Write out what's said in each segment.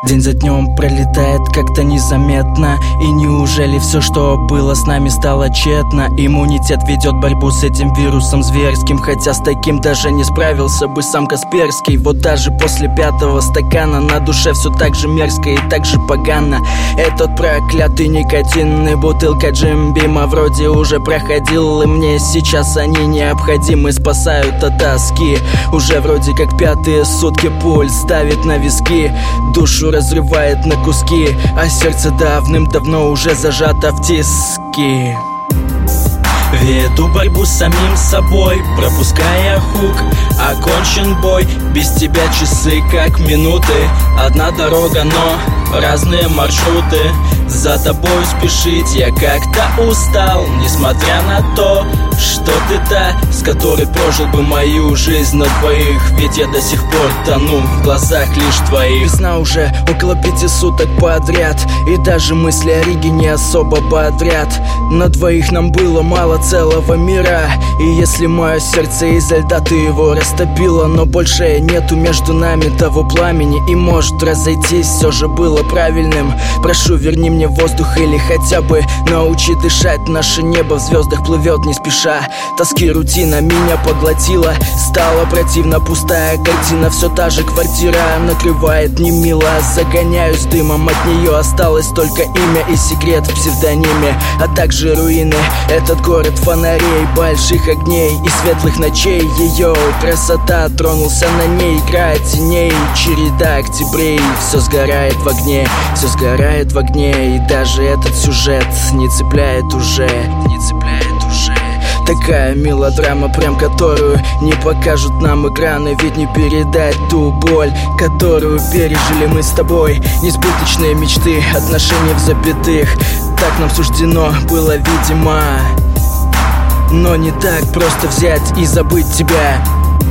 День за днем пролетает как-то незаметно. И неужели все, что было с нами, стало тщетно? Иммунитет ведет борьбу с этим вирусом зверским, хотя с таким даже не справился бы сам Касперский. Вот даже после 5-го стакана на душе все так же мерзко и так же погано. Этот проклятый никотин и бутылка Джимбима вроде уже проходил, и мне сейчас они необходимы, спасают от тоски. Уже вроде как 5-е сутки пульс ставит на виски, душу разрывает на куски, а сердце давным-давно уже зажато в тиски. Веду борьбу с самим собой, пропуская хук. Окончен бой, без тебя часы как минуты. Одна дорога, но разные маршруты. За тобой спешить я как-то устал, несмотря на то, что ты та, с которой прожил бы мою жизнь на двоих. Ведь я до сих пор тону в глазах лишь твоих. Весна уже около 5 суток подряд, и даже мысли о Риге не особо бодрят. На двоих нам было мало целого мира, и если мое сердце изо льда, ты его растопила. Но больше нету между нами того пламени, и может разойтись все же было правильным. Прошу, верни мне воздух или хотя бы научи дышать. Наше небо в звездах плывет не спеша. Тоски рутина меня поглотила, стала противно пустая картина. Все та же квартира накрывает немило, загоняюсь дымом, от нее осталось только имя и секрет в псевдониме, а также руины. Этот город фонарей, больших огней и светлых ночей. Ее красота, тронулся на ней, играет теней, череда октябрей. Все сгорает в огне, все сгорает в огне. И даже этот сюжет не цепляет уже, не цепляет уже. Такая мелодрама, прям которую не покажут нам экраны. Ведь не передать ту боль, которую пережили мы с тобой. Несбыточные мечты, отношения в запятых. Так нам суждено было, видимо. Но не так просто взять и забыть тебя.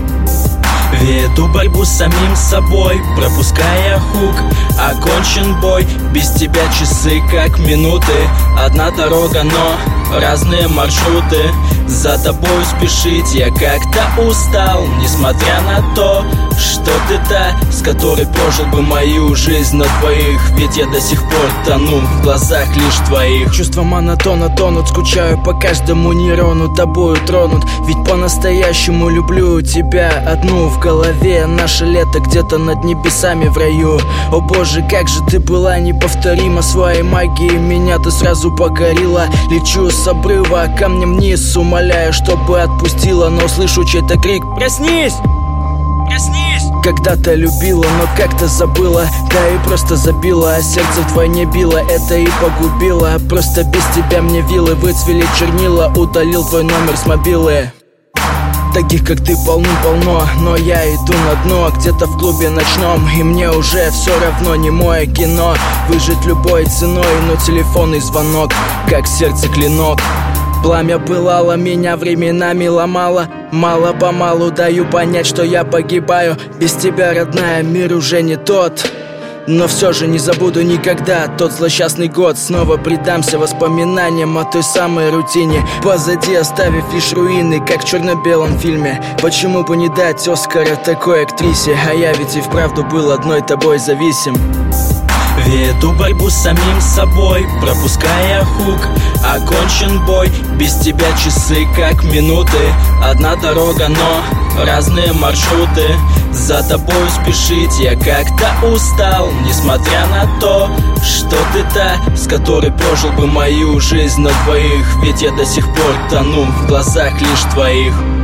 Веду борьбу с самим собой, пропуская хук. Окончен бой, без тебя часы как минуты. Одна дорога, но разные маршруты. За тобой спешить я как-то устал, несмотря на то, что ты та, с которой прожил бы мою жизнь на двоих. Ведь я до сих пор тону в глазах лишь твоих. Чувства монотонно тонут, скучаю по каждому нейрону, тобою тронут. Ведь по-настоящему люблю тебя одну. В голове наше лето где-то над небесами в раю. О боже, как же ты была неповторима, своей магией меня ты сразу покорила. Лечу с обрыва камнем вниз, умоляю, чтобы отпустила, но слышу чей-то крик: проснись! Проснись! Когда-то любила, но как-то забыла, да и просто забила, а сердце вдвойне било, это и погубило. Просто без тебя мне вилы выцвели чернила, удалил твой номер с мобилы. Таких как ты полным-полно, но я иду на дно, где-то в клубе ночном, и мне уже все равно, не мое кино. Выжить любой ценой, но телефонный звонок, как сердце клинок. Пламя пылало, меня временами ломало. Мало-помалу даю понять, что я погибаю. Без тебя, родная, мир уже не тот. Но все же не забуду никогда тот злосчастный год. Снова предамся воспоминаниям о той самой рутине, позади оставив лишь руины, как в черно-белом фильме. Почему бы не дать Оскара такой актрисе? А я ведь и вправду был одной тобой зависим. Веду борьбу с самим собой, пропуская хук. Окончен бой, без тебя часы как минуты. Одна дорога, но разные маршруты. За тобой спешить я как-то устал, несмотря на то, что ты та, с которой прожил бы мою жизнь на двоих. Ведь я до сих пор тону в глазах лишь твоих.